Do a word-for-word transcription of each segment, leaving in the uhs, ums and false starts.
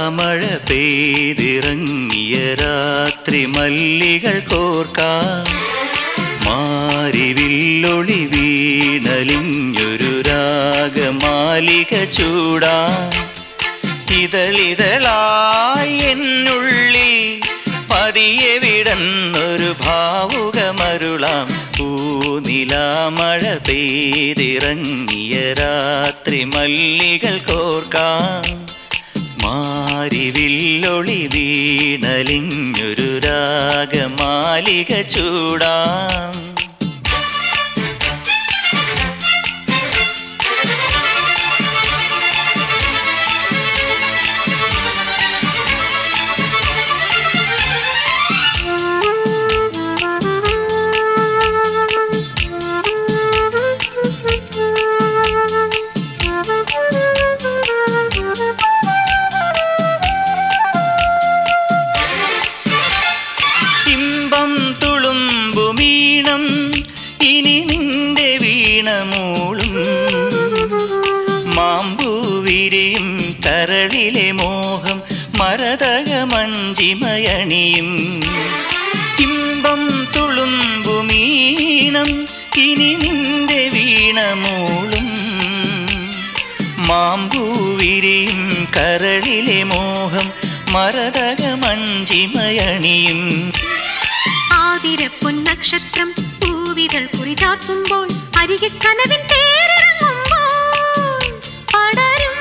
മഴ പെയ്തിറങ്ങിയ രാത്രി മല്ലികൾ കോർക്കാം മാരിവില്ലൊളി വീണലിഞ്ഞൊരു രാഗമാലിക ചൂടാം ഇതളിതളായി എന്നുള്ളിൽ പതിയെ വിടന്നൊരു ഭാവുകമരുളാം പൂനിലാമഴ പെയ്തിറങ്ങിയ രാത്രി മല്ലികൾ കോർക്കാം മാരിവില്ലൊളി വീണലിഞ്ഞൊരു രാഗമാലിക ചൂടാം ഇനി നിന്റെ വീണമൂളും മാമ്പൂവിരിയും കരളിലെ മോഹം മരതകമഞ്ചിമയണിയും ഇമ്പം തുളുമ്പുമീണം ഇനി നിന്റെ വീണമൂളും മാമ്പൂവിരിയും കരളിലെ മോഹം മരതകമഞ്ചിമയണിയും ആതിരപ്പൊന്നക്ഷത്രം പൂവിതൾ കുറിചാർത്തുമ്പോൾ അരികെ കനവിൻ തേരിറങ്ങുമ്പോൾ പടരും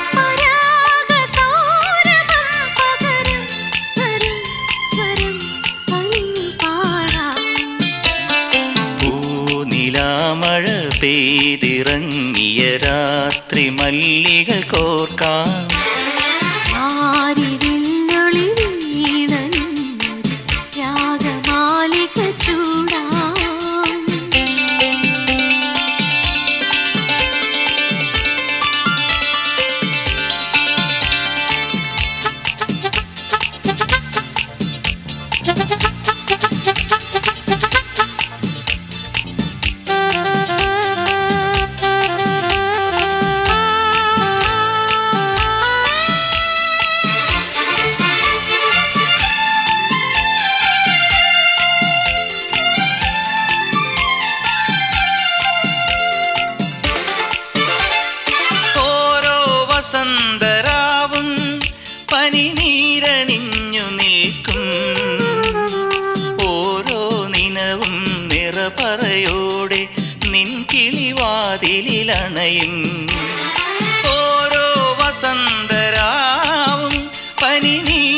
പരാഗസൗരഭം പകരും സ്വരം സ്വരം അലിഞ്ഞു പാടാം പൂനിലാമഴ പെയ്തിറങ്ങിയ രാത്രി മല്ലികൾ കോർക്കാം വസന്തരാവും പനിനീരണിഞ്ഞു നിൽക്കും ഓരോ നിനവും നിറപറയോടെ നിൻ കിളിവാതിലിലണയും ഓരോ വസന്തരാവും പനിനീ